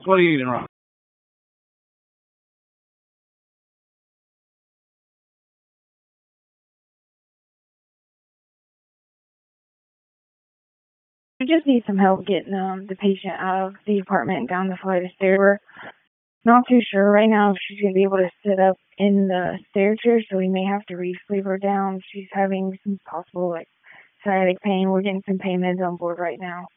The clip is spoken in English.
What are you eating, Rob? We just need some help getting the patient out of the apartment and down the flight of stairs. We're not too sure right now if she's going to be able to sit up in the stair chair, so we may have to re-sleep her down. She's having some possible sciatic pain. We're getting some pain meds on board right now.